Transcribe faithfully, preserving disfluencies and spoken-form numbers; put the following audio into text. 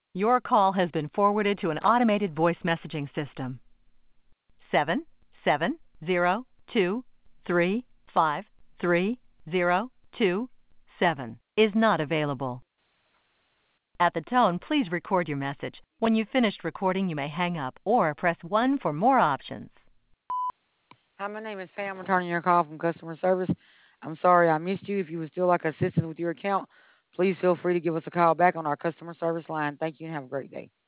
Your call has been forwarded to an automated voice messaging system. Seven seven zero two three five three zero two seven is not available. At the tone, please record your message. When you've finished recording, you may hang up or press one for more options. Hi, my name is Pam. Returning your call from customer service. I'm sorry I missed you. If you would still like assistance with your account, please feel free to give us a call back on our customer service line. Thank you and have a great day.